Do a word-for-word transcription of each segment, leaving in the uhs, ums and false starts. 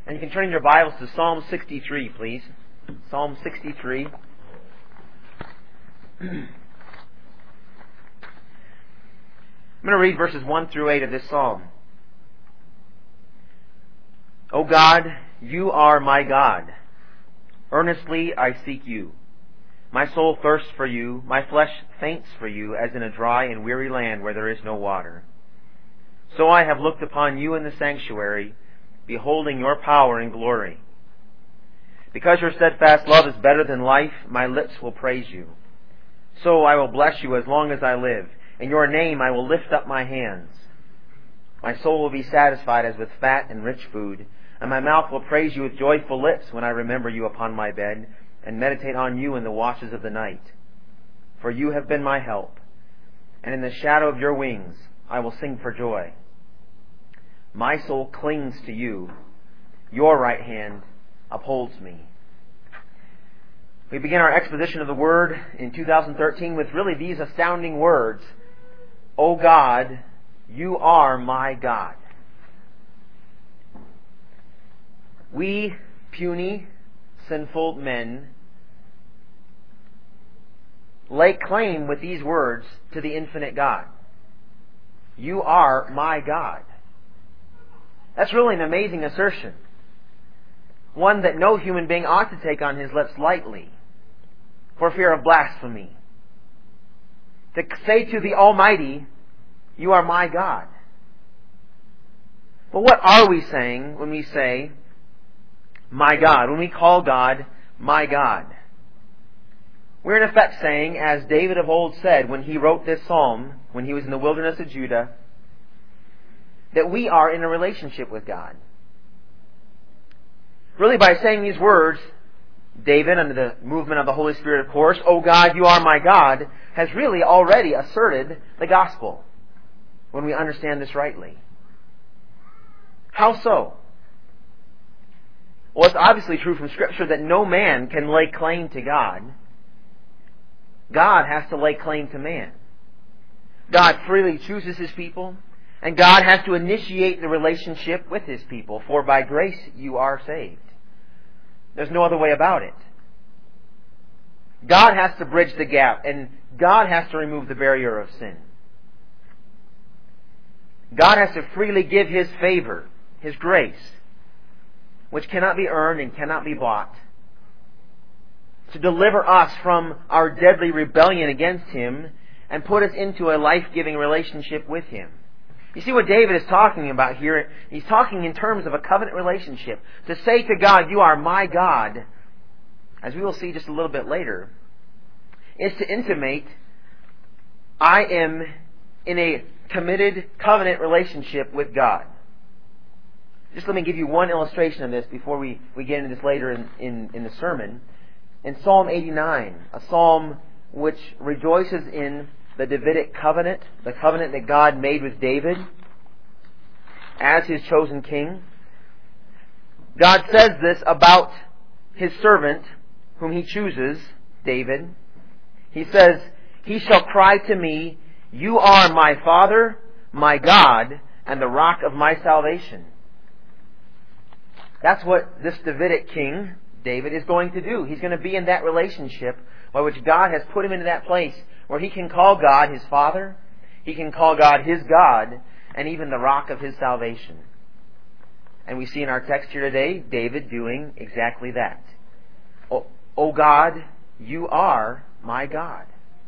And you can turn in your Bibles to Psalm sixty-three, please. Psalm sixty-three. I'm going to read verses one through eight of this psalm. O God, you are my God. Earnestly I seek you. My soul thirsts for you. My flesh faints for you, as in a dry and weary land where there is no water. So I have looked upon you in the sanctuary, beholding your power and glory. Because your steadfast love is better than life, my lips will praise you. So I will bless you as long as I live. In your name I will lift up my hands. My soul will be satisfied as with fat and rich food, and my mouth will praise you with joyful lips when I remember you upon my bed, and meditate on you in the watches of the night. For you have been my help, and in the shadow of your wings I will sing for joy. My soul clings to you. Your right hand upholds me. We begin our exposition of the Word in two thousand thirteen with really these astounding words. O God, you are my God. We puny, sinful men lay claim with these words to the infinite God. You are my God. That's really an amazing assertion. One that no human being ought to take on his lips lightly, for fear of blasphemy. To say to the Almighty, you are my God. But what are we saying when we say, my God, when we call God, my God? We're in effect saying, as David of old said when he wrote this psalm, when he was in the wilderness of Judah, that we are in a relationship with God. Really, by saying these words, David, under the movement of the Holy Spirit, of course, O God, you are my God, has really already asserted the gospel, when we understand this rightly. How so? Well, it's obviously true from Scripture that no man can lay claim to God. God has to lay claim to man. God freely chooses His people, and God has to initiate the relationship with His people, for by grace you are saved. There's no other way about it. God has to bridge the gap, and God has to remove the barrier of sin. God has to freely give His favor, His grace, which cannot be earned and cannot be bought, to deliver us from our deadly rebellion against Him and put us into a life-giving relationship with Him. You see what David is talking about here? He's talking in terms of a covenant relationship. To say to God, you are my God, as we will see just a little bit later, is to intimate, I am in a committed covenant relationship with God. Just let me give you one illustration of this before we, we get into this later in, in, in the sermon. In Psalm eighty-nine, a psalm which rejoices in the Davidic covenant, the covenant that God made with David as His chosen king. God says this about His servant, whom He chooses, David. He says, He shall cry to me, you are my Father, my God, and the rock of my salvation. That's what this Davidic king, David, is going to do. He's going to be in that relationship by which God has put him into that place where he can call God his Father, he can call God his God, and even the rock of his salvation. And we see in our text here today, David doing exactly that. O, o God, you are my God.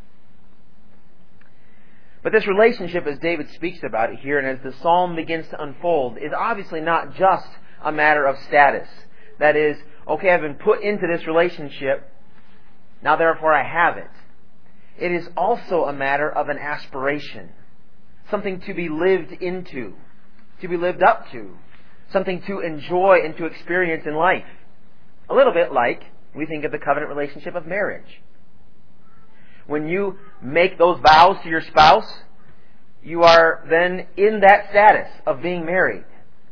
But this relationship, as David speaks about it here, and as the psalm begins to unfold, is obviously not just a matter of status. That is, okay, I've been put into this relationship, now therefore I have it. It is also a matter of an aspiration. Something to be lived into. To be lived up to. Something to enjoy and to experience in life. A little bit like we think of the covenant relationship of marriage. When you make those vows to your spouse, you are then in that status of being married.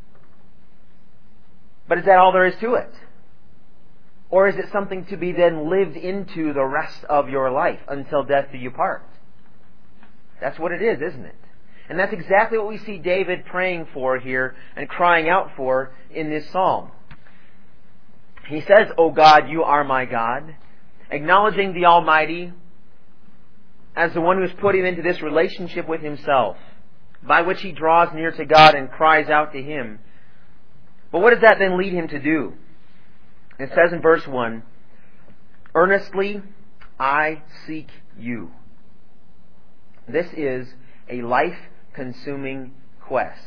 But is that all there is to it? Or is it something to be then lived into the rest of your life until death do you part? That's what it is, isn't it? And that's exactly what we see David praying for here and crying out for in this psalm. He says, "O God, you are my God," acknowledging the Almighty as the one who has put him into this relationship with himself, by which he draws near to God and cries out to Him. But what does that then lead him to do? It says in verse one, "Earnestly I seek you." This is a life-consuming quest.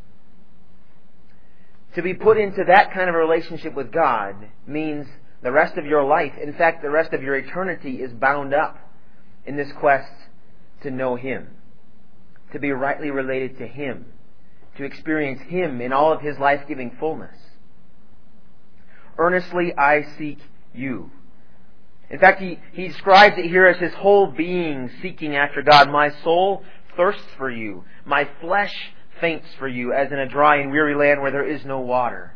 To be put into that kind of a relationship with God means the rest of your life, in fact, the rest of your eternity, is bound up in this quest to know Him, to be rightly related to Him, to experience Him in all of His life-giving fullness. Earnestly I seek you. In fact, he, he describes it here as his whole being seeking after God. My soul thirsts for you. My flesh faints for you, as in a dry and weary land where there is no water.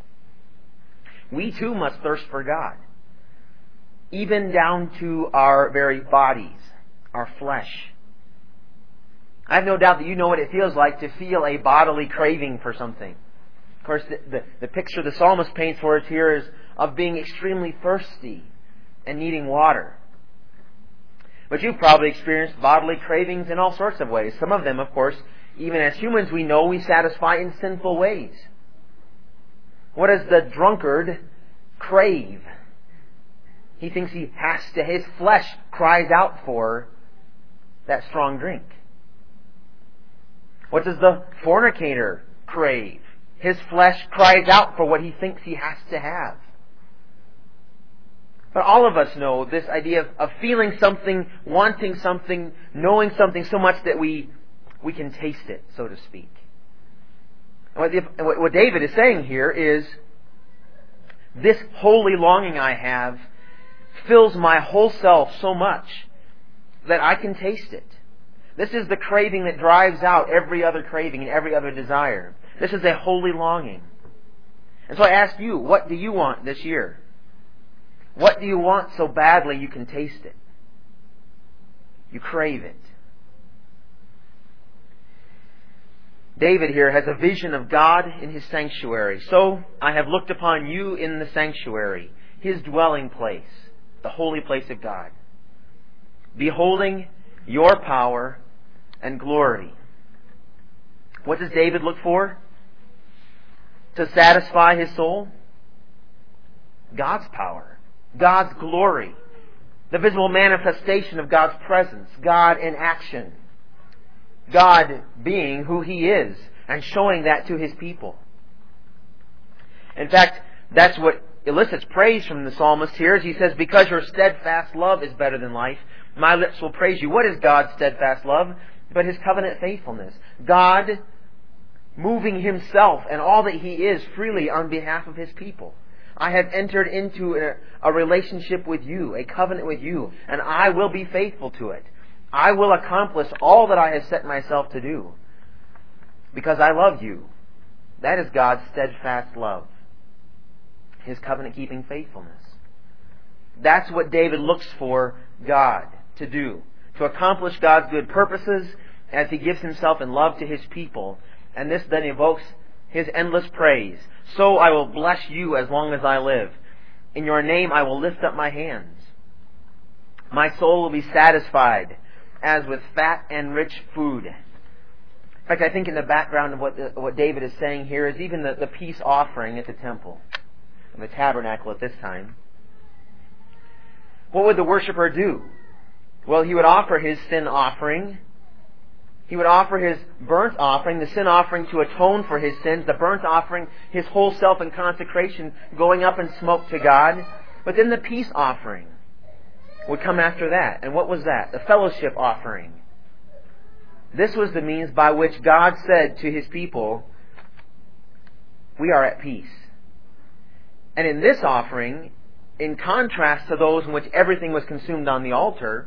We too must thirst for God, even down to our very bodies, our flesh. I have no doubt that you know what it feels like to feel a bodily craving for something. Of course, the, the, the picture the psalmist paints for us here is of being extremely thirsty and needing water. But you've probably experienced bodily cravings in all sorts of ways. Some of them, of course, even as humans, we know we satisfy in sinful ways. What does the drunkard crave? He thinks he has to, his flesh cries out for that strong drink. What does the fornicator crave? His flesh cries out for what he thinks he has to have. But all of us know this idea of, of feeling something, wanting something, knowing something so much that we we can taste it, so to speak. And what, the, what David is saying here is, this holy longing I have fills my whole self so much that I can taste it. This is the craving that drives out every other craving and every other desire. This is a holy longing. And so I ask you, what do you want this year? What do you want so badly you can taste it? You crave it. David here has a vision of God in His sanctuary. So I have looked upon you in the sanctuary, His dwelling place, the holy place of God, beholding your power and glory. What does David look for to satisfy his soul? God's power, God's glory, the visible manifestation of God's presence, God in action, God being who He is and showing that to His people. In fact, that's what elicits praise from the psalmist here, as he says, "Because your steadfast love is better than life, my lips will praise you." What is God's steadfast love? But His covenant faithfulness. God moving Himself and all that He is freely on behalf of His people. I have entered into a, a relationship with you, a covenant with you, and I will be faithful to it. I will accomplish all that I have set myself to do because I love you. That is God's steadfast love, His covenant-keeping faithfulness. That's what David looks for God to do, to accomplish God's good purposes as He gives Himself in love to His people. And this then evokes His endless praise. "So I will bless you as long as I live. In your name I will lift up my hands. My soul will be satisfied as with fat and rich food." In fact, I think in the background of what the, what David is saying here is even the, the peace offering at the temple, in the tabernacle at this time. What would the worshiper do? Well, he would offer his sin offering. He would offer his burnt offering, the sin offering to atone for his sins, the burnt offering, his whole self in consecration, going up in smoke to God. But then the peace offering would come after that. And what was that? The fellowship offering. This was the means by which God said to His people, we are at peace. And in this offering, in contrast to those in which everything was consumed on the altar,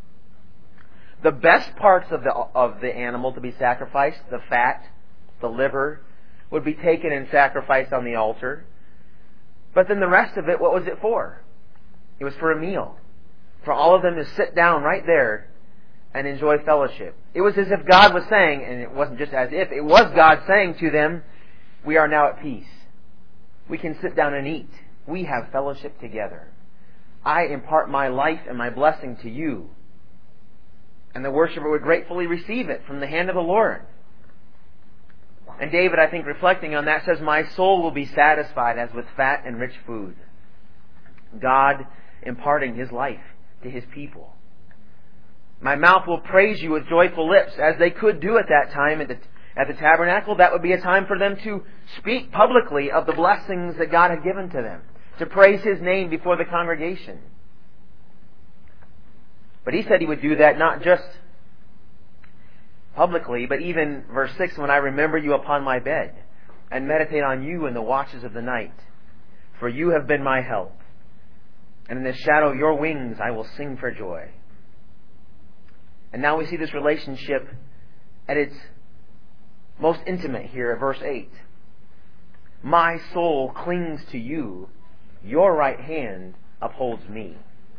the best parts of the of the animal to be sacrificed, the fat, the liver, would be taken and sacrificed on the altar. But then the rest of it, what was it for? It was for a meal. For all of them to sit down right there and enjoy fellowship. It was as if God was saying, and it wasn't just as if, it was God saying to them, we are now at peace. We can sit down and eat. we have fellowship together. I impart my life and my blessing to you. And the worshiper would gratefully receive it from the hand of the Lord. And David, I think, reflecting on that, says, my soul will be satisfied as with fat and rich food. God imparting His life to His people. My mouth will praise you with joyful lips, as they could do at that time at the, at the tabernacle. That would be a time for them to speak publicly of the blessings that God had given to them, to praise His name before the congregation. But He said He would do that not just publicly, but even, verse six, when I remember you upon my bed, and meditate on you in the watches of the night. For you have been my help, and in the shadow of your wings I will sing for joy. And now we see this relationship at its most intimate here at verse eight. My soul clings to you, your right hand upholds me.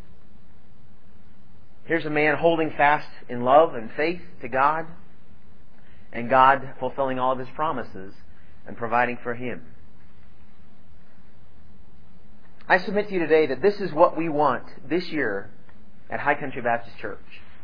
Here's a man holding fast in love and faith to God, and God fulfilling all of His promises and providing for him. I submit to you today that this is what we want this year at High Country Baptist Church.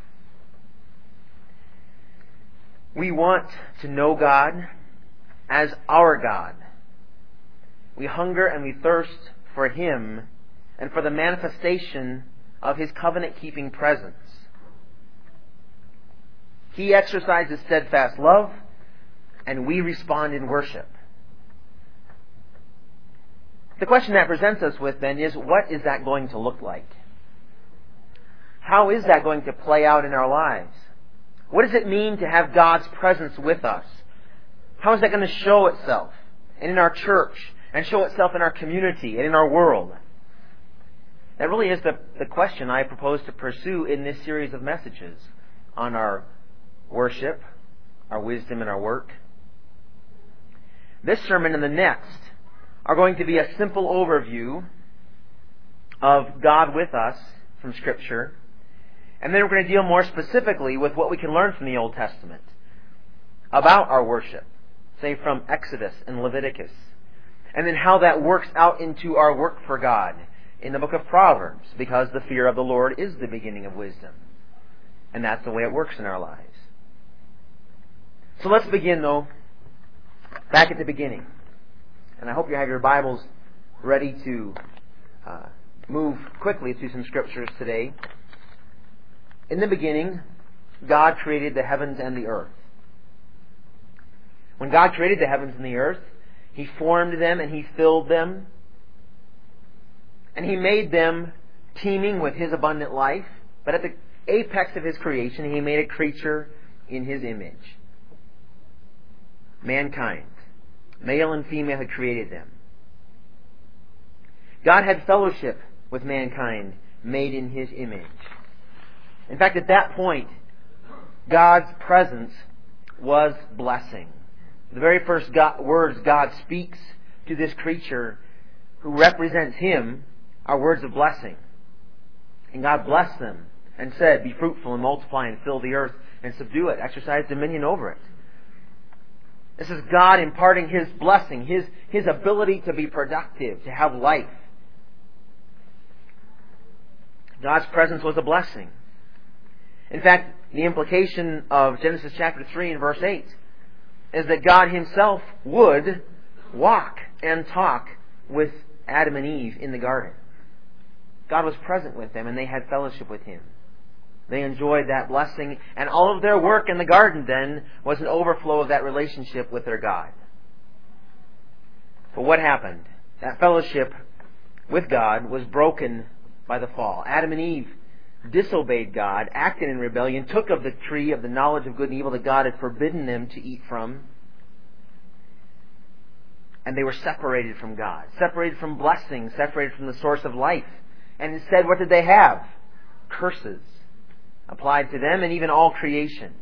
We want to know God as our God. We hunger and we thirst for Him and for the manifestation of His covenant-keeping presence. He exercises steadfast love, and we respond in worship. The question that presents us with then is, what is that going to look like? How is that going to play out in our lives? What does it mean to have God's presence with us? How is that going to show itself and in our church, and show itself in our community and in our world? That really is the, the question I propose to pursue in this series of messages on our worship, our wisdom, and our work. This sermon and the next are going to be a simple overview of God with us from Scripture. And then we're going to deal more specifically with what we can learn from the Old Testament about our worship, say from Exodus and Leviticus. And then how that works out into our work for God in the book of Proverbs, because the fear of the Lord is the beginning of wisdom. And that's the way it works in our lives. So let's begin, though, back at the beginning. And I hope you have your Bibles ready to uh, move quickly through some Scriptures today. In the beginning, God created the heavens and the earth. When God created the heavens and the earth, He formed them and He filled them. And He made them teeming with His abundant life. But at the apex of His creation, He made a creature in His image. Mankind. Male and female had created them. God had fellowship with mankind made in His image. In fact, at that point, God's presence was blessing. The very first God, words God speaks to this creature who represents Him are words of blessing. And God blessed them and said, "Be fruitful and multiply and fill the earth and subdue it. Exercise dominion over it." This is God imparting His blessing, His, His ability to be productive, to have life. God's presence was a blessing. In fact, the implication of Genesis chapter three and verse eight is that God Himself would walk and talk with Adam and Eve in the garden. God was present with them and they had fellowship with Him. They enjoyed that blessing, and all of their work in the garden then was an overflow of that relationship with their God. But what happened? That fellowship with God was broken by the fall. Adam and Eve disobeyed God, acted in rebellion, took of the tree of the knowledge of good and evil that God had forbidden them to eat from. And they were separated from God, separated from blessing, separated from the source of life. And instead, what did they have? Curses applied to them and even all creation.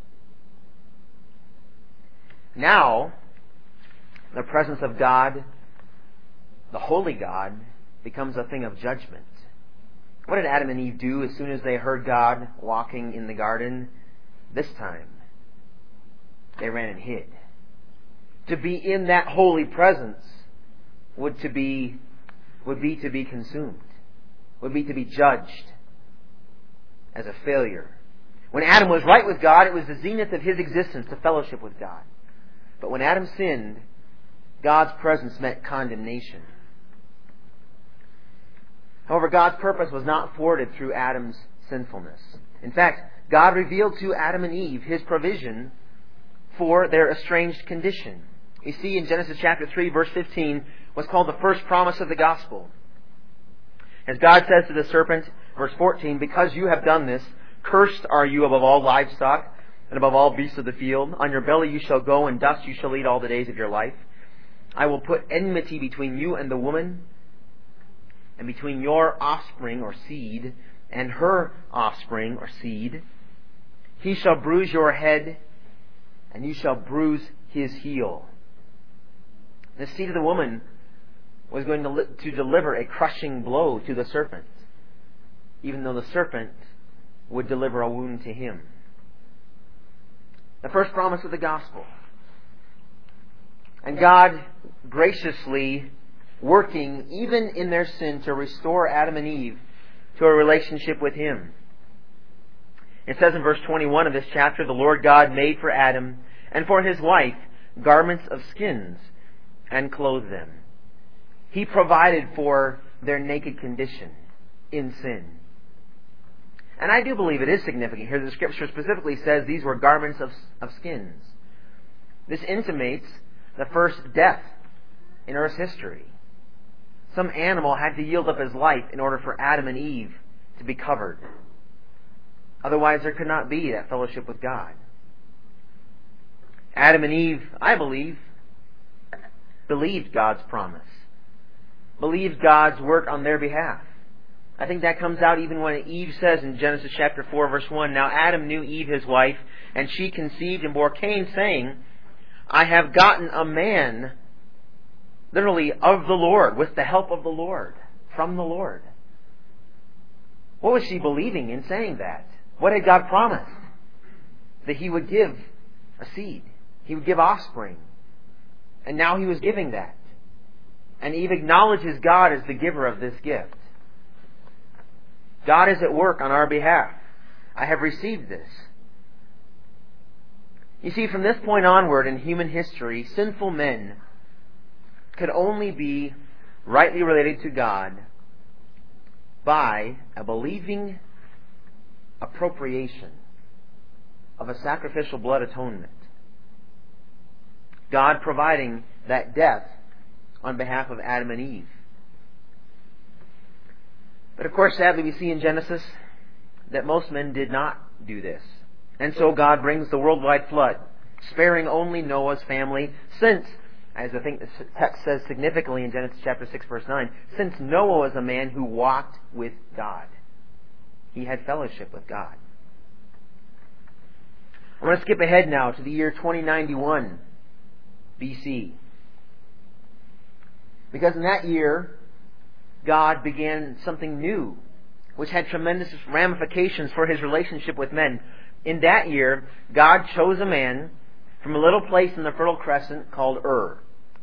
Now, the presence of God, the holy God, becomes a thing of judgment. What did Adam and Eve do as soon as they heard God walking in the garden? This time, they ran and hid. To be in that holy presence would to be would be to be consumed, would be to be judged as a failure. When Adam was right with God, it was the zenith of his existence to fellowship with God. But when Adam sinned, God's presence meant condemnation. However, God's purpose was not thwarted through Adam's sinfulness. In fact, God revealed to Adam and Eve His provision for their estranged condition. We see in Genesis chapter three, verse fifteen, what's called the first promise of the gospel. As God says to the serpent, verse fourteen, "Because you have done this, cursed are you above all livestock and above all beasts of the field. On your belly you shall go, and dust you shall eat all the days of your life. I will put enmity between you and the woman, and between your offspring or seed and her offspring or seed. He shall bruise your head, and you shall bruise his heel." The seed of the woman was going to, li- to deliver a crushing blow to the serpent, even though the serpent would deliver a wound to him. The first promise of the gospel. And God graciously working, even in their sin, to restore Adam and Eve to a relationship with Him. It says in verse twenty-one of this chapter, "The Lord God made for Adam and for his wife garments of skins and clothed them." He provided for their naked condition in sin. And I do believe it is significant here that the Scripture specifically says these were garments of, of skins. This intimates the first death in Earth's history. Some animal had to yield up his life in order for Adam and Eve to be covered. Otherwise there could not be that fellowship with God. Adam and Eve, I believe, believed God's promise. Believed God's work on their behalf. I think that comes out even when Eve says in Genesis chapter four, verse one, "Now Adam knew Eve his wife, and she conceived and bore Cain, saying, I have gotten a man," literally, "of the Lord," with the help of the Lord, from the Lord. What was she believing in saying that? What had God promised? That He would give a seed. He would give offspring. And now He was giving that. And Eve acknowledges God as the giver of this gift. God is at work on our behalf. I have received this. You see, from this point onward in human history, sinful men could only be rightly related to God by a believing appropriation of a sacrificial blood atonement. God providing that death on behalf of Adam and Eve. But of course, sadly, we see in Genesis that most men did not do this. And so God brings the worldwide flood, sparing only Noah's family, since, as I think the text says significantly in Genesis chapter six, verse nine, since Noah was a man who walked with God. He had fellowship with God. I want to skip ahead now to the year twenty ninety-one B C. Because in that year, God began something new, which had tremendous ramifications for His relationship with men. In that year, God chose a man from a little place in the Fertile Crescent called Ur.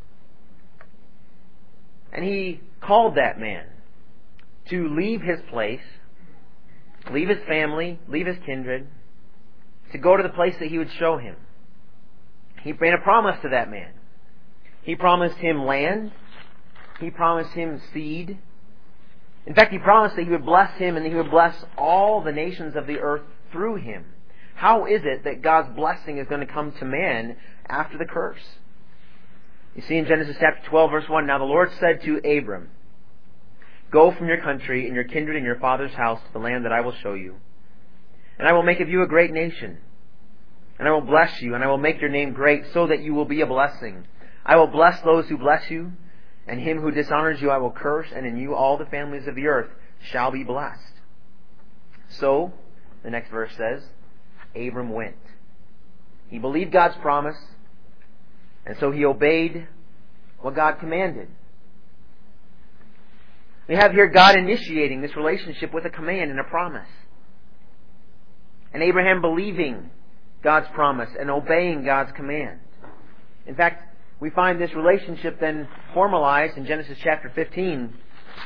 And He called that man to leave his place, leave his family, leave his kindred, to go to the place that He would show him. He made a promise to that man. He promised him land. He promised him seed. In fact, He promised that He would bless him and that He would bless all the nations of the earth through him. How is it that God's blessing is going to come to man after the curse? You see in Genesis chapter twelve, verse one, "Now the Lord said to Abram, Go from your country and your kindred and your father's house to the land that I will show you. And I will make of you a great nation. And I will bless you, and I will make your name great, so that you will be a blessing. I will bless those who bless you, and him who dishonors you I will curse, and in you all the families of the earth shall be blessed." So, the next verse says, Abram went. He believed God's promise, and so he obeyed what God commanded. We have here God initiating this relationship with a command and a promise. And Abraham believing God's promise and obeying God's command. In fact, we find this relationship then formalized in Genesis chapter fifteen,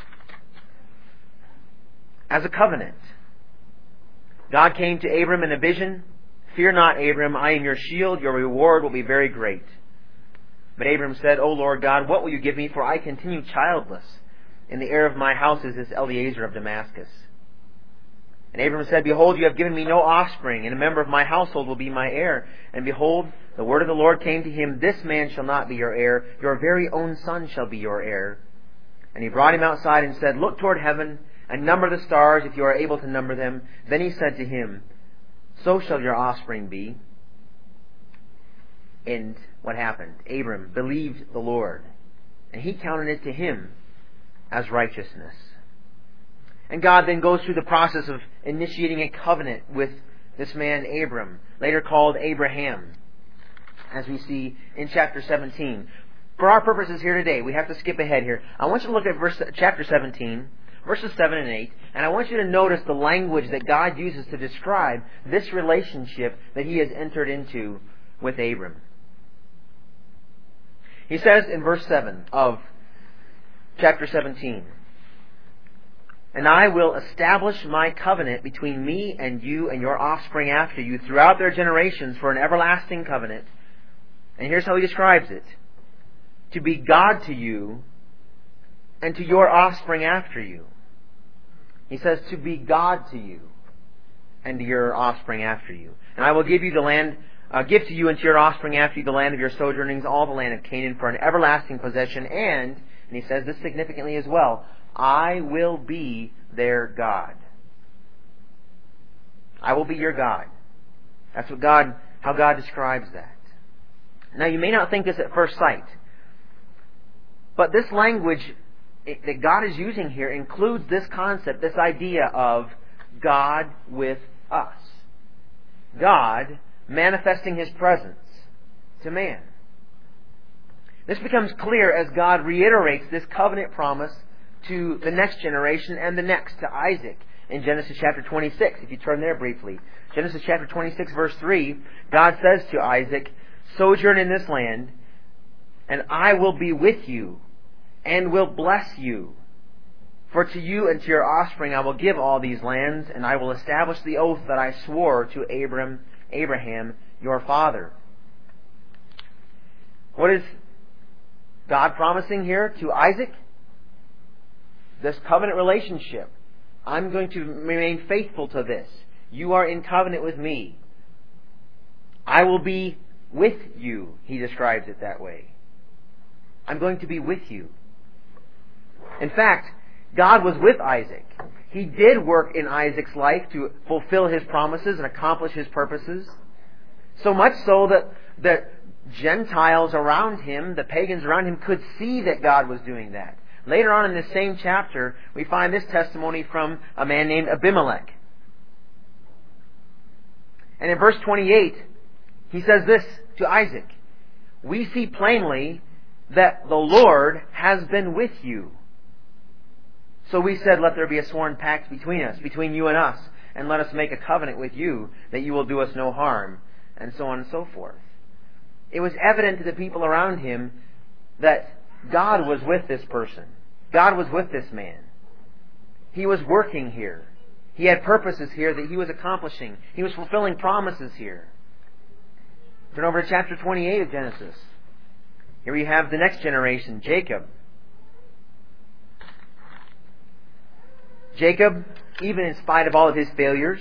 as a covenant. God came to Abram in a vision. Fear not, Abram, I am your shield. Your reward will be very great. But Abram said, O Lord God, what will you give me? For I continue childless. And the heir of my house is this Eliezer of Damascus. And Abram said, Behold, you have given me no offspring, and a member of my household will be my heir. And behold, the word of the Lord came to him, This man shall not be your heir, your very own son shall be your heir. And he brought him outside and said, Look toward heaven, and number the stars, if you are able to number them. Then he said to him, So shall your offspring be. And what happened? Abram believed the Lord, and he counted it to him as righteousness. And God then goes through the process of initiating a covenant with this man Abram, later called Abraham, as we see in chapter seventeen. For our purposes here today, we have to skip ahead here. I want you to look at verse, chapter seventeen, verses seven and eight, and I want you to notice the language that God uses to describe this relationship that He has entered into with Abram. He says in verse seven of chapter seventeen, And I will establish my covenant between me and you and your offspring after you throughout their generations for an everlasting covenant. And here's how he describes it. To be God to you and to your offspring after you. He says to be God to you and to your offspring after you. And I will give you the land, uh, give to you and to your offspring after you the land of your sojournings, all the land of Canaan for an everlasting possession. And, and he says this significantly as well, I will be their God. I will be your God. That's what God, how God describes that. Now you may not think this at first sight, but this language that God is using here includes this concept, this idea of God with us. God manifesting His presence to man. This becomes clear as God reiterates this covenant promise to the next generation and the next, to Isaac, in Genesis chapter twenty-six. If you turn there briefly. Genesis chapter twenty-six verse three, God says to Isaac, Sojourn in this land, and I will be with you, and will bless you. For to you and to your offspring I will give all these lands, and I will establish the oath that I swore to Abram, Abraham, your father. What is God promising here to Isaac? This covenant relationship. I'm going to remain faithful to this. You are in covenant with me. I will be with you, he describes it that way. I'm going to be with you. In fact, God was with Isaac. He did work in Isaac's life to fulfill his promises and accomplish his purposes. So much so that the Gentiles around him, the pagans around him, could see that God was doing that. Later on in this same chapter, we find this testimony from a man named Abimelech. And in verse twenty-eight, he says this to Isaac, We see plainly that the Lord has been with you. So we said, Let there be a sworn pact between us, between you and us, and let us make a covenant with you that you will do us no harm, and so on and so forth. It was evident to the people around him that God was with this person. God was with this man. He was working here. He had purposes here that he was accomplishing. He was fulfilling promises here. Turn over to chapter twenty-eight of Genesis. Here we have the next generation, Jacob. Jacob, even in spite of all of his failures,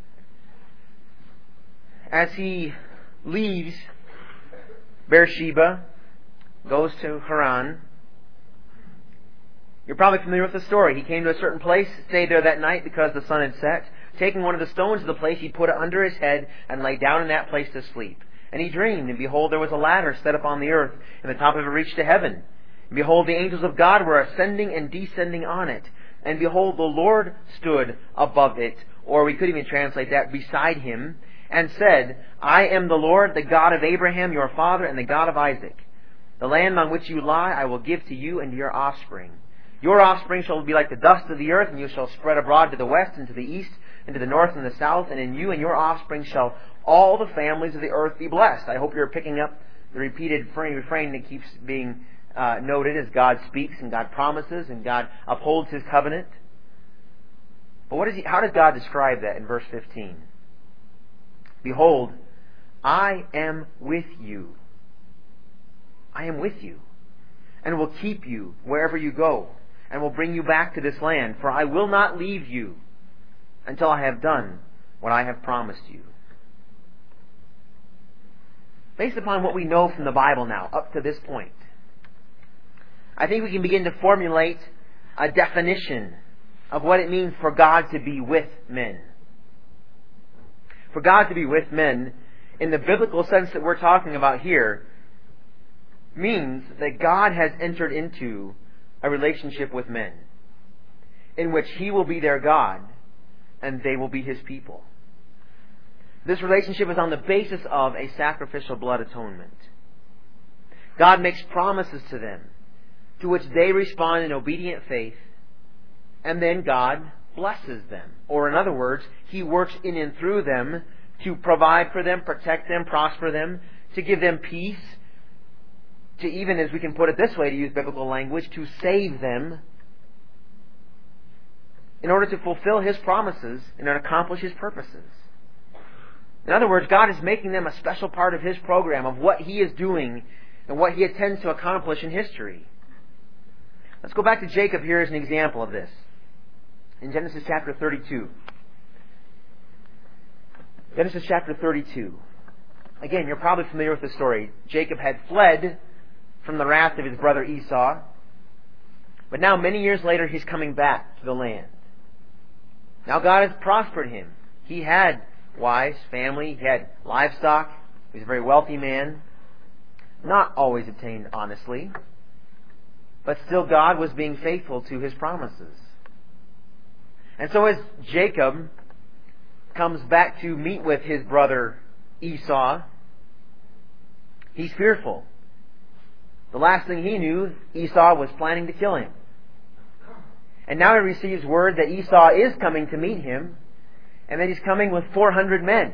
as he leaves Beersheba, goes to Haran. You're probably familiar with the story. He came to a certain place, stayed there that night because the sun had set. Taking one of the stones of the place, he put it under his head and lay down in that place to sleep. And he dreamed, and behold, there was a ladder set up on the earth, and the top of it reached to heaven. And behold, the angels of God were ascending and descending on it. And behold, the Lord stood above it, or we could even translate that, beside him, and said, I am the Lord, the God of Abraham, your father, and the God of Isaac. The land on which you lie I will give to you and to your offspring. Your offspring shall be like the dust of the earth, and you shall spread abroad to the west and to the east, and to the north and the south, and in you and your offspring shall all the families of the earth be blessed. I hope you're picking up the repeated refrain that keeps being uh, noted as God speaks and God promises and God upholds His covenant. But what is he, how does God describe that in verse fifteen? Behold, I am with you. I am with you, and will keep you wherever you go, and will bring you back to this land, for I will not leave you until I have done what I have promised you. Based upon what we know from the Bible now, up to this point, I think we can begin to formulate a definition of what it means for God to be with men. For God to be with men, in the biblical sense that we're talking about here, means that God has entered into a relationship with men in which He will be their God and they will be His people. This relationship is on the basis of a sacrificial blood atonement. God makes promises to them to which they respond in obedient faith, and then God blesses them. Or in other words, He works in and through them to provide for them, protect them, prosper them, to give them peace, to even, as we can put it this way, to use biblical language, to save them in order to fulfill His promises and to accomplish His purposes. In other words, God is making them a special part of His program, of what He is doing and what He intends to accomplish in history. Let's go back to Jacob here as an example of this. In Genesis chapter thirty-two. Genesis chapter thirty-two. Again, you're probably familiar with the story. Jacob had fled from the wrath of his brother Esau. But now, many years later, he's coming back to the land. Now God has prospered him. He had wives, family, he had livestock. He was a very wealthy man. Not always obtained honestly. But still God was being faithful to His promises. And so as Jacob comes back to meet with his brother Esau, he's fearful. The last thing he knew, Esau was planning to kill him. And now he receives word that Esau is coming to meet him, and that he's coming with four hundred men.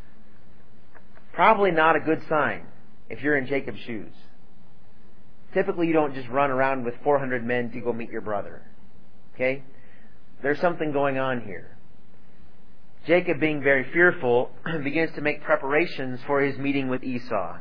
Probably not a good sign if you're in Jacob's shoes. Typically you don't just run around with four hundred men to go meet your brother. Okay? There's something going on here. Jacob, being very fearful, begins to make preparations for his meeting with Esau.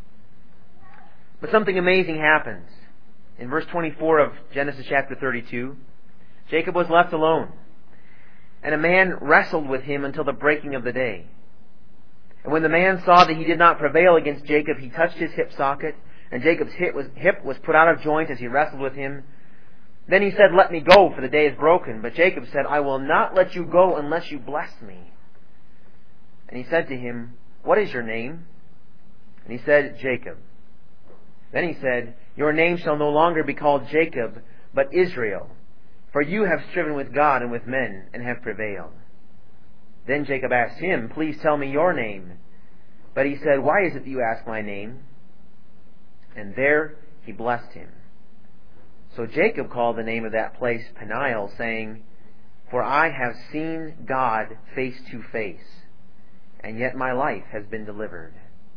But something amazing happens. In verse twenty-four of Genesis chapter thirty-two, Jacob was left alone, and a man wrestled with him until the breaking of the day. And when the man saw that he did not prevail against Jacob, he touched his hip socket, and Jacob's hip was, hip was put out of joint as he wrestled with him. Then he said, "Let me go, for the day is broken." But Jacob said, "I will not let you go unless you bless me." And he said to him, "What is your name?" And he said, "Jacob." Then he said, "Your name shall no longer be called Jacob, but Israel, for you have striven with God and with men, and have prevailed." Then Jacob asked him, "Please tell me your name." But he said, "Why is it that you ask my name?" And there he blessed him. So Jacob called the name of that place Peniel, saying, "For I have seen God face to face, and yet my life has been delivered."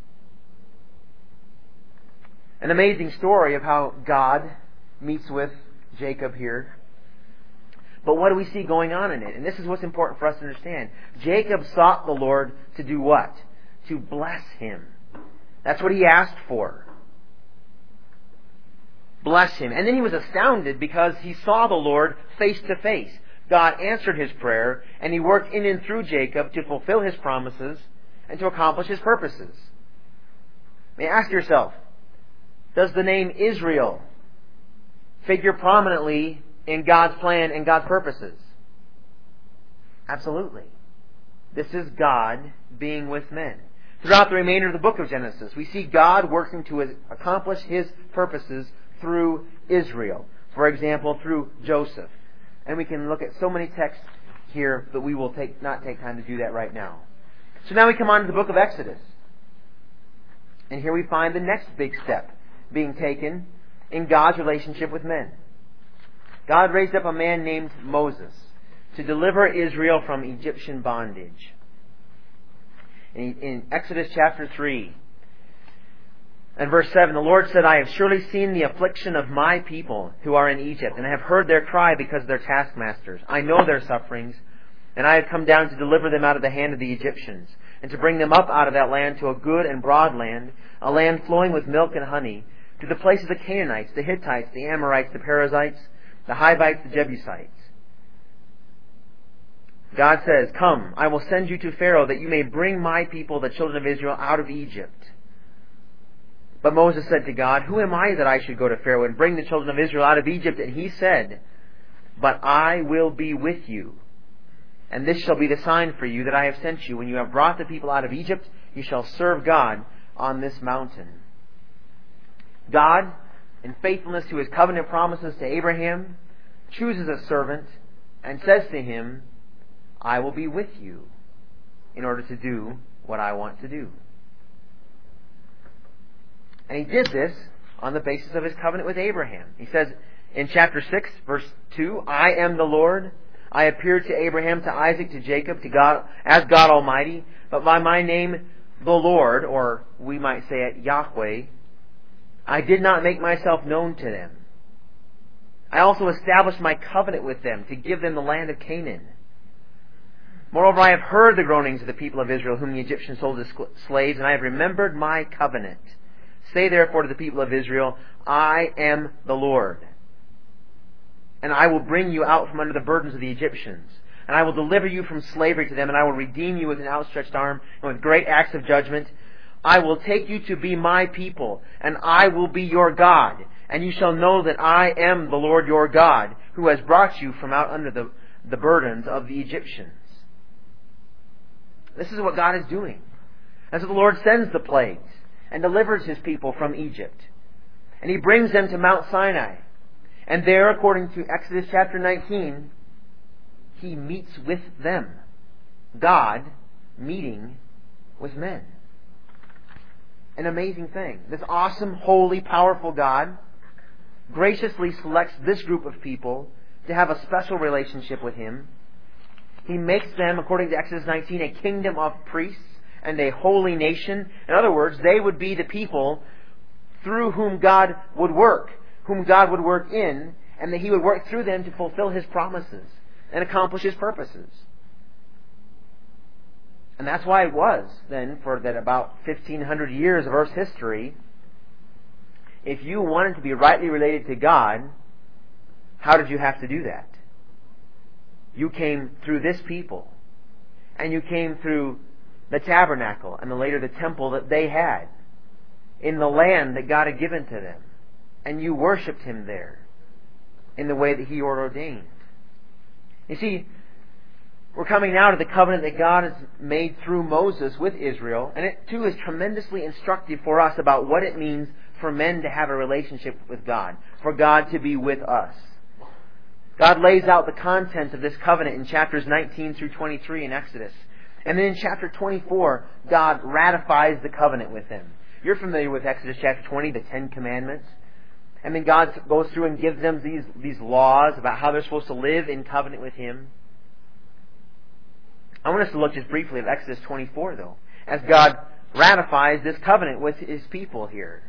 An amazing story of how God meets with Jacob here. But what do we see going on in it? And this is what's important for us to understand. Jacob sought the Lord to do what? To bless him. That's what he asked for. Bless him. And then he was astounded because he saw the Lord face to face. God answered his prayer, and He worked in and through Jacob to fulfill His promises and to accomplish His purposes. May ask yourself, does the name Israel figure prominently in God's plan and God's purposes? Absolutely. This is God being with men. Throughout the remainder of the book of Genesis, we see God working to accomplish His purposes through Israel. For example, through Joseph. And we can look at so many texts here, but we will take, not take time to do that right now. So now we come on to the book of Exodus. And here we find the next big step being taken in God's relationship with men. God raised up a man named Moses to deliver Israel from Egyptian bondage. In, in Exodus chapter three and verse seven, the Lord said, "I have surely seen the affliction of my people who are in Egypt, and I have heard their cry because of their taskmasters. I know their sufferings, And I have come down to deliver them out of the hand of the Egyptians, and to bring them up out of that land to a good and broad land, a land flowing with milk and honey, to the place of the Canaanites, the Hittites, the Amorites, the Perizzites, the Hivites, the Jebusites. God says, "Come, I will send you to Pharaoh, that you may bring my people, the children of Israel, out of Egypt." But Moses said to God, "Who am I that I should go to Pharaoh and bring the children of Israel out of Egypt?" And he said, "But I will be with you. And this shall be the sign for you that I have sent you. When you have brought the people out of Egypt, you shall serve God on this mountain." God, in faithfulness to His covenant promises to Abraham, chooses a servant and says to him, "I will be with you in order to do what I want to do." And He did this on the basis of His covenant with Abraham. He says in chapter six, verse two, "I am the Lord. I appeared to Abraham, to Isaac, to Jacob, to God, as God Almighty, but by my name, the Lord," or we might say it, Yahweh, "I did not make myself known to them. I also established my covenant with them to give them the land of Canaan. Moreover, I have heard the groanings of the people of Israel, whom the Egyptians sold as slaves, and I have remembered my covenant. Say therefore to the people of Israel, I am the Lord. And I will bring you out from under the burdens of the Egyptians. And I will deliver you from slavery to them, and I will redeem you with an outstretched arm and with great acts of judgment. I will take you to be my people, and I will be your God. And you shall know that I am the Lord your God, who has brought you from out under the, the burdens of the Egyptians." This is what God is doing. And so the Lord sends the plagues and delivers His people from Egypt. And He brings them to Mount Sinai. And there, according to Exodus chapter nineteen, He meets with them. God meeting with men. An amazing thing. This awesome, holy, powerful God graciously selects this group of people to have a special relationship with Him. He makes them, according to Exodus nineteen, a kingdom of priests and a holy nation. In other words, they would be the people through whom God would work, whom God would work in, and that He would work through them to fulfill His promises and accomplish His purposes. And that's why it was, then, for that about fifteen hundred years of Earth's history, if you wanted to be rightly related to God, how did you have to do that? You came through this people. And you came through the tabernacle and the later the temple that they had in the land that God had given to them. And you worshipped Him there in the way that He ordained. You see, we're coming now to the covenant that God has made through Moses with Israel. And it too is tremendously instructive for us about what it means for men to have a relationship with God, for God to be with us. God lays out the content of this covenant in chapters nineteen through twenty-three in Exodus. And then in chapter twenty-four, God ratifies the covenant with them. You're familiar with Exodus chapter twenty, the Ten Commandments. And then God goes through and gives them these, these laws about how they're supposed to live in covenant with Him. I want us to look just briefly at Exodus twenty-four, though, as God ratifies this covenant with His people here.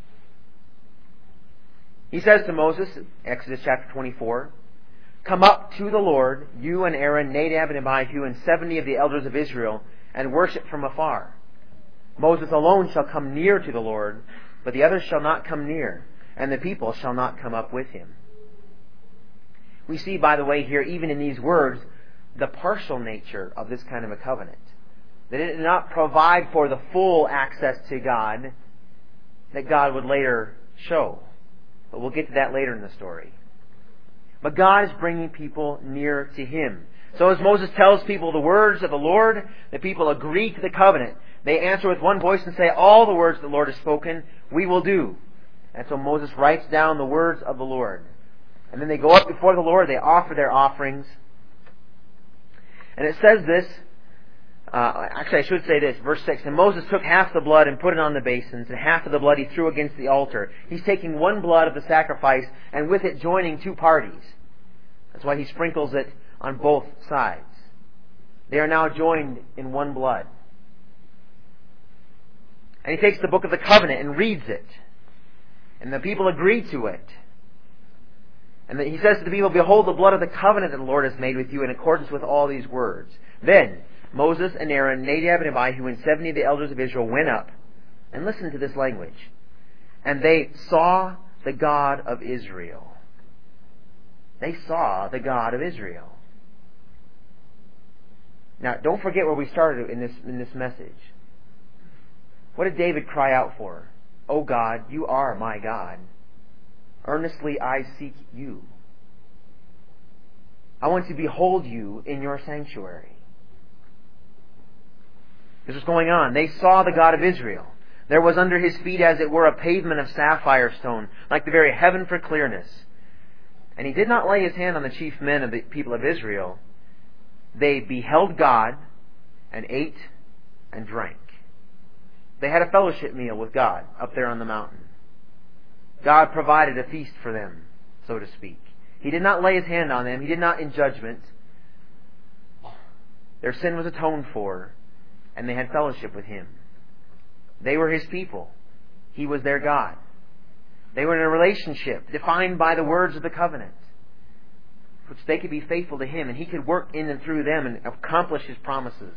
He says to Moses, Exodus chapter twenty-four, "Come up to the Lord, you and Aaron, Nadab and Abihu, and seventy of the elders of Israel, and worship from afar. Moses alone shall come near to the Lord, but the others shall not come near, and the people shall not come up with him." We see, by the way, here, even in these words, the partial nature of this kind of a covenant. That it did not provide for the full access to God that God would later show. But we'll get to that later in the story. But God is bringing people near to Him. So as Moses tells people the words of the Lord, the people agree to the covenant. They answer with one voice and say, "All the words the Lord has spoken, we will do." And so Moses writes down the words of the Lord. And then they go up before the Lord, they offer their offerings. And it says this, uh, actually I should say this, verse six, "And Moses took half the blood and put it on the basins, and half of the blood he threw against the altar." He's taking one blood of the sacrifice and with it joining two parties. That's why he sprinkles it on both sides. They are now joined in one blood. And he takes the book of the covenant and reads it. And the people agree to it. And he says to the people, behold the blood of the covenant that the Lord has made with you in accordance with all these words. Then Moses and Aaron, Nadab and Abihu, and seventy of the elders of Israel went up. And listen to this language. And they saw the God of Israel. They saw the God of Israel. Now, don't forget where we started in this, in this message. What did David cry out for? O God, you are my God. Earnestly I seek you. I want to behold you in your sanctuary. This was going on. They saw the God of Israel. There was under his feet, as it were, a pavement of sapphire stone, like the very heaven for clearness. And he did not lay his hand on the chief men of the people of Israel. They beheld God and ate and drank. They had a fellowship meal with God up there on the mountain. God provided a feast for them, so to speak. He did not lay his hand on them. He did not in judgment. Their sin was atoned for, and they had fellowship with him. They were his people. He was their God. They were in a relationship defined by the words of the covenant, which they could be faithful to him, and he could work in and through them and accomplish his promises.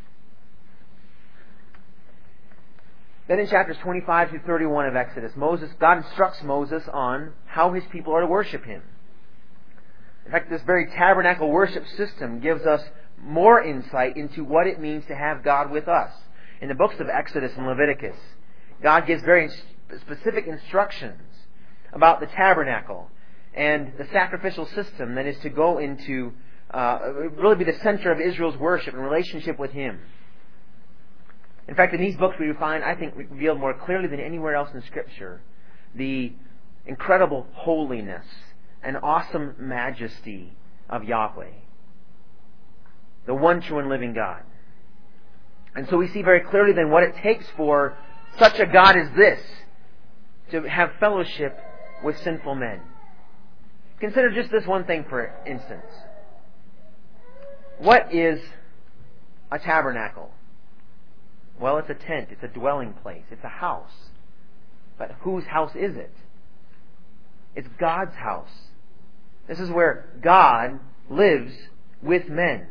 Then in chapters twenty-five through thirty-one of Exodus, Moses, God instructs Moses on how his people are to worship him. In fact, this very tabernacle worship system gives us more insight into what it means to have God with us. In the books of Exodus and Leviticus, God gives very specific instructions about the tabernacle and the sacrificial system that is to go into, uh, really be the center of Israel's worship and relationship with him. In fact, in these books we find, I think, revealed more clearly than anywhere else in Scripture, the incredible holiness and awesome majesty of Yahweh, the one true and living God. And so we see very clearly then what it takes for such a God as this to have fellowship with sinful men. Consider just this one thing for instance. What is a tabernacle? Well, it's a tent. It's a dwelling place. It's a house. But whose house is it? It's God's house. This is where God lives with men.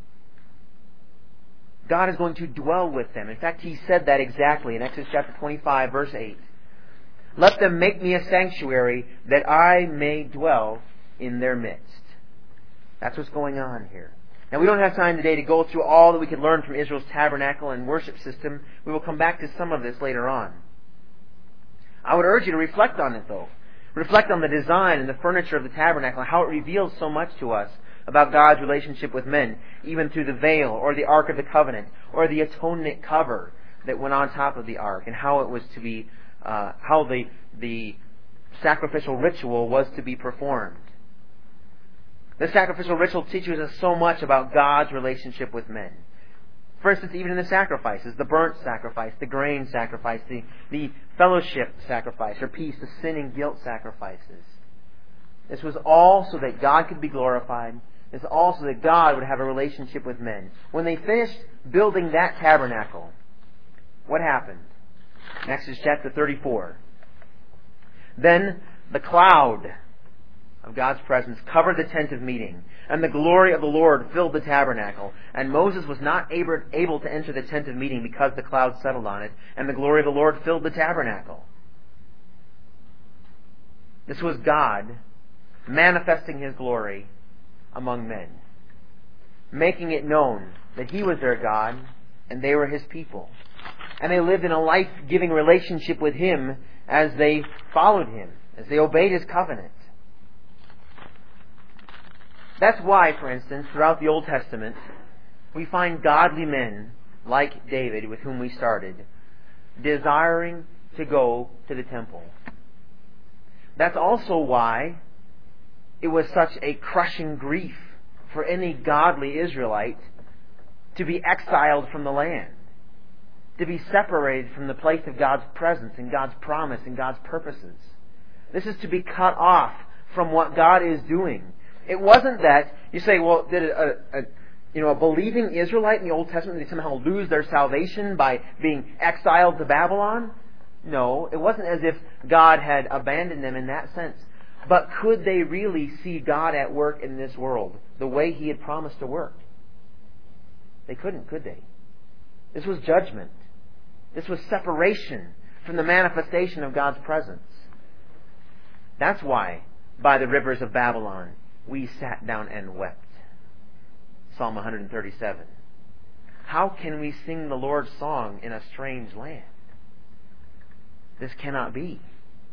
God is going to dwell with them. In fact, he said that exactly in Exodus chapter twenty-five, verse eight. Let them make me a sanctuary that I may dwell in their midst. That's what's going on here. Now, we don't have time today to go through all that we could learn from Israel's tabernacle and worship system. We will come back to some of this later on. I would urge you to reflect on it, though. Reflect on the design and the furniture of the tabernacle and how it reveals so much to us about God's relationship with men, even through the veil or the Ark of the Covenant or the atonement cover that went on top of the Ark, and how it was to be, uh, how the the sacrificial ritual was to be performed. The sacrificial ritual teaches us so much about God's relationship with men. For instance, even in the sacrifices, the burnt sacrifice, the grain sacrifice, the, the fellowship sacrifice, or peace, the sin and guilt sacrifices. This was all so that God could be glorified. This was all so that God would have a relationship with men. When they finished building that tabernacle, what happened? In Exodus chapter thirty-four. Then the cloud of God's presence covered the tent of meeting, and the glory of the Lord filled the tabernacle. And Moses was not able to enter the tent of meeting because the cloud settled on it, and the glory of the Lord filled the tabernacle. This was God manifesting His glory among men, making it known that He was their God and they were His people. And they lived in a life-giving relationship with Him as they followed Him, as they obeyed His covenant. That's why, for instance, throughout the Old Testament, we find godly men like David, with whom we started, desiring to go to the temple. That's also why it was such a crushing grief for any godly Israelite to be exiled from the land, to be separated from the place of God's presence and God's promise and God's purposes. This is to be cut off from what God is doing. It wasn't that you say, well, did a, a, you know, a believing Israelite in the Old Testament, did they somehow lose their salvation by being exiled to Babylon? No, it wasn't as if God had abandoned them in that sense. But could they really see God at work in this world the way He had promised to work? They couldn't, could they? This was judgment. This was separation from the manifestation of God's presence. That's why, by the rivers of Babylon, we sat down and wept. Psalm one thirty-seven. How can we sing the Lord's song in a strange land? This cannot be.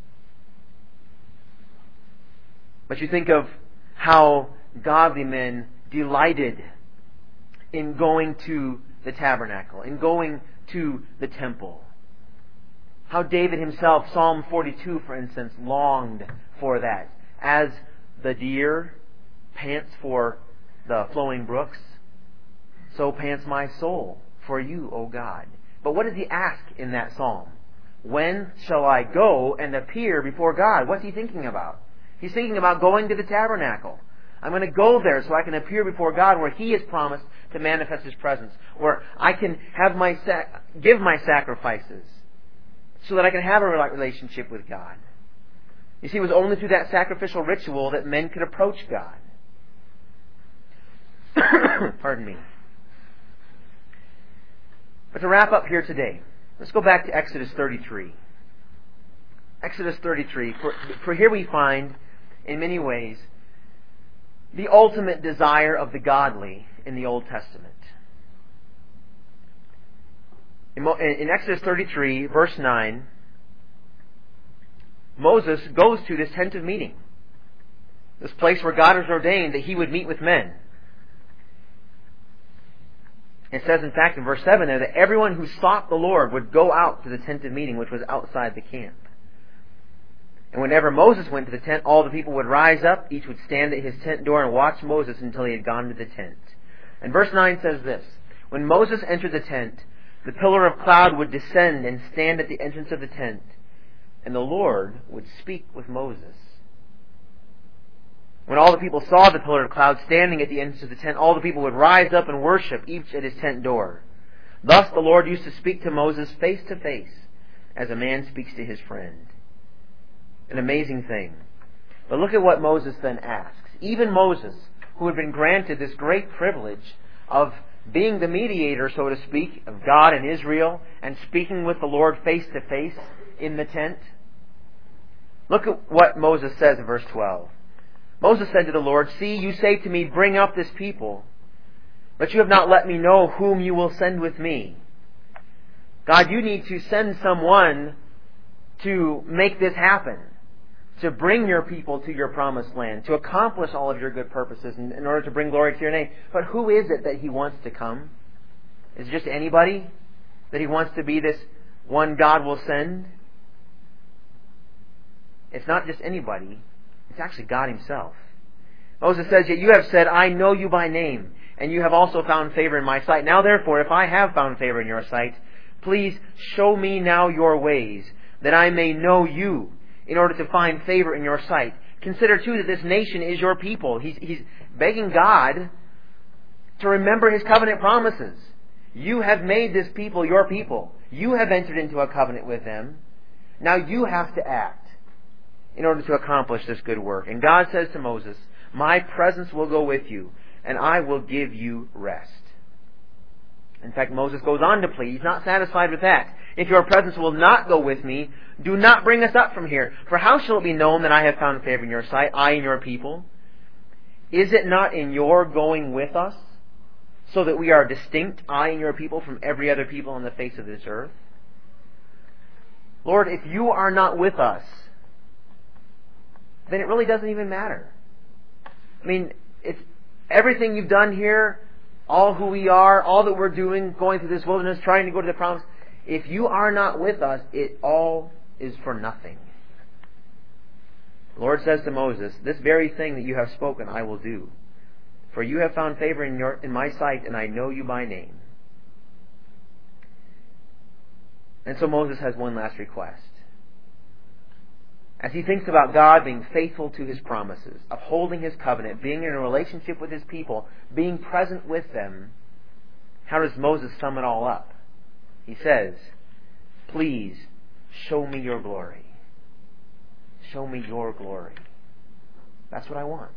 But you think of how godly men delighted in going to the tabernacle, in going to the temple. How David himself, Psalm forty-two, for instance, longed for that. As the deer pants for the flowing brooks, so pants my soul for you, O God. But what does he ask in that psalm? When shall I go and appear before God? What's he thinking about? He's thinking about going to the tabernacle. I'm going to go there so I can appear before God where He has promised to manifest His presence. Where I can have my sac- give my sacrifices so that I can have a relationship with God. You see, it was only through that sacrificial ritual that men could approach God. Pardon me. But to wrap up here today, let's go back to Exodus thirty-three. Exodus thirty-three. For, for here we find, in many ways, the ultimate desire of the godly in the Old Testament. In, in Exodus thirty-three, verse nine, Moses goes to this tent of meeting, this place where God has ordained that he would meet with men. It says, in fact, in verse seven there, that everyone who sought the Lord would go out to the tent of meeting, which was outside the camp. And whenever Moses went to the tent, all the people would rise up. Each would stand at his tent door and watch Moses until he had gone to the tent. And verse nine says this: When Moses entered the tent, the pillar of cloud would descend and stand at the entrance of the tent, and the Lord would speak with Moses. When all the people saw the pillar of cloud standing at the entrance of the tent, all the people would rise up and worship, each at his tent door. Thus the Lord used to speak to Moses face to face, as a man speaks to his friend. An amazing thing. But look at what Moses then asks. Even Moses, who had been granted this great privilege of being the mediator, so to speak, of God and Israel, and speaking with the Lord face to face in the tent. Look at what Moses says in verse twelve. Moses said to the Lord, See, you say to me, bring up this people, but you have not let me know whom you will send with me. God, you need to send someone to make this happen, to bring your people to your promised land, to accomplish all of your good purposes in, in order to bring glory to your name. But who is it that He wants to come? Is it just anybody that He wants to be this one God will send? It's not just anybody. It's actually God Himself. Moses says, Yet you have said, I know you by name, and you have also found favor in my sight. Now therefore, if I have found favor in your sight, please show me now your ways, that I may know you, in order to find favor in your sight. Consider too that this nation is your people. He's, he's begging God to remember His covenant promises. You have made this people your people. You have entered into a covenant with them. Now you have to act in order to accomplish this good work. And God says to Moses, My presence will go with you, and I will give you rest. In fact, Moses goes on to plead. He's not satisfied with that. If your presence will not go with me, do not bring us up from here. For how shall it be known that I have found favor in your sight, I and your people? Is it not in your going with us, so that we are distinct, I and your people, from every other people on the face of this earth? Lord, if you are not with us, then it really doesn't even matter. I mean, if everything you've done here, all who we are, all that we're doing, going through this wilderness, trying to go to the promise, if you are not with us, it all is for nothing. The Lord says to Moses, This very thing that you have spoken I will do. For you have found favor in, your, in my sight, and I know you by name. And so Moses has one last request. As he thinks about God being faithful to His promises, upholding His covenant, being in a relationship with His people, being present with them, how does Moses sum it all up? He says, Please show me your glory. Show me your glory. That's what I want.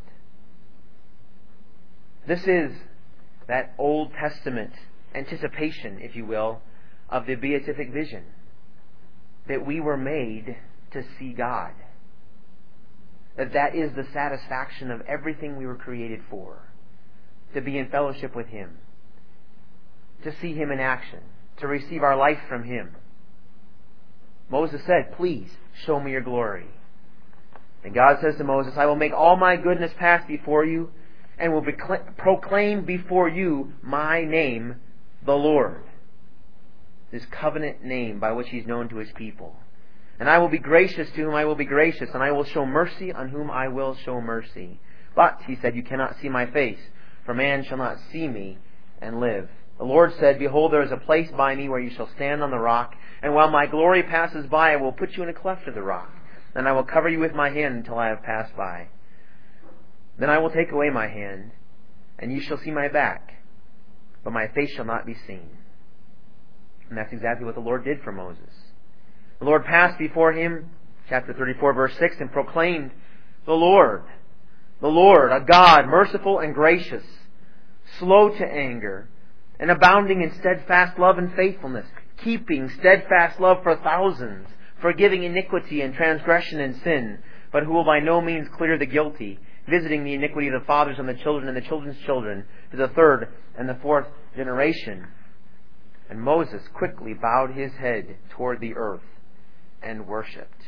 This is that Old Testament anticipation, if you will, of the beatific vision. That we were made to see God. That that is the satisfaction of everything we were created for. To be in fellowship with Him. To see Him in action. To receive our life from Him. Moses said, please show me your glory. And God says to Moses, I will make all my goodness pass before you, and will proclaim before you my name, the Lord. His covenant name by which He's known to His people. And I will be gracious to whom I will be gracious, and I will show mercy on whom I will show mercy. But, He said, you cannot see my face, for man shall not see me and live. The Lord said, behold, there is a place by me where you shall stand on the rock, and while my glory passes by, I will put you in a cleft of the rock, and I will cover you with my hand until I have passed by. Then I will take away my hand, and you shall see my back, but my face shall not be seen. And that's exactly what the Lord did for Moses. The Lord passed before him, chapter thirty-four, verse six, and proclaimed, the Lord, the Lord, a God merciful and gracious, slow to anger, and abounding in steadfast love and faithfulness, keeping steadfast love for thousands, forgiving iniquity and transgression and sin, but who will by no means clear the guilty, visiting the iniquity of the fathers on the children and the children's children to the third and the fourth generation. And Moses quickly bowed his head toward the earth and worshipped.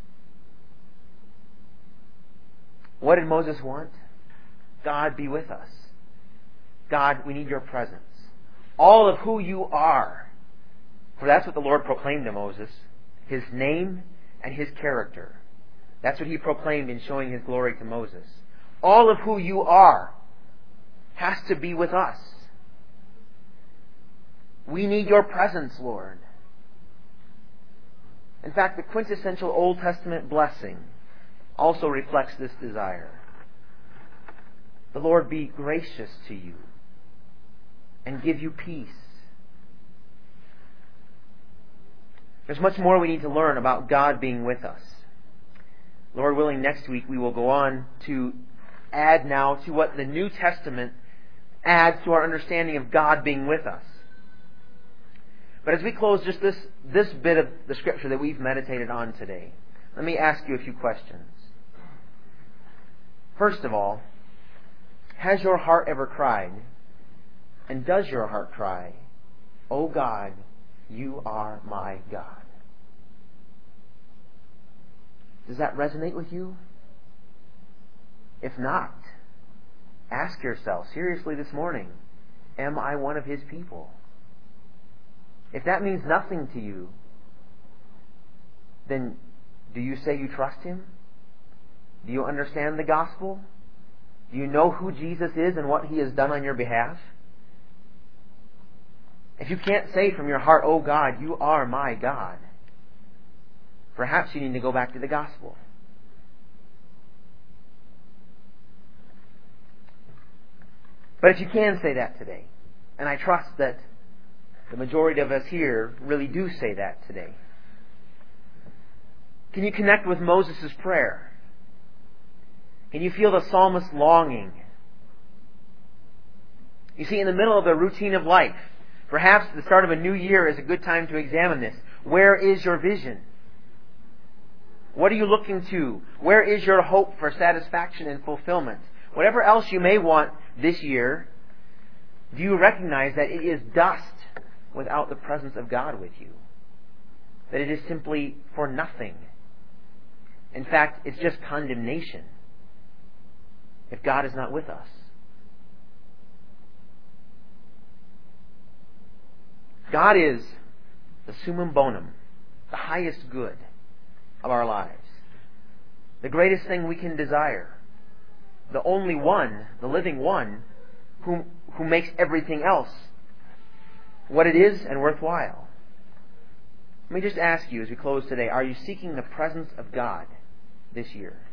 What did Moses want? God, be with us. God, we need your presence. All of who you are. For that's what the Lord proclaimed to Moses. His name and His character. That's what He proclaimed in showing His glory to Moses. All of who you are has to be with us. We need your presence, Lord. In fact, the quintessential Old Testament blessing also reflects this desire. The Lord be gracious to you and give you peace. There's much more we need to learn about God being with us. Lord willing, next week we will go on to add now to what the New Testament adds to our understanding of God being with us. But as we close just this, this bit of the Scripture that we've meditated on today, let me ask you a few questions. First of all, has your heart ever cried, and does your heart cry, "O God, you are my God"? Does that resonate with you? If not, ask yourself seriously this morning, am I one of His people? If that means nothing to you, then do you say you trust Him? Do you understand the gospel? Do you know who Jesus is and what He has done on your behalf? If you can't say from your heart, "Oh God, you are my God," perhaps you need to go back to the gospel. But if you can say that today, and I trust that the majority of us here really do say that today, can you connect with Moses' prayer? Can you feel the psalmist's longing? You see, in the middle of the routine of life, perhaps the start of a new year is a good time to examine this. Where is your vision? What are you looking to? Where is your hope for satisfaction and fulfillment? Whatever else you may want this year, do you recognize that it is dust without the presence of God with you? That it is simply for nothing. In fact, it's just condemnation if God is not with us. God is the summum bonum, the highest good of our lives. The greatest thing we can desire. The only one, the living one, who, who makes everything else what it is and worthwhile. Let me just ask you as we close today, are you seeking the presence of God this year?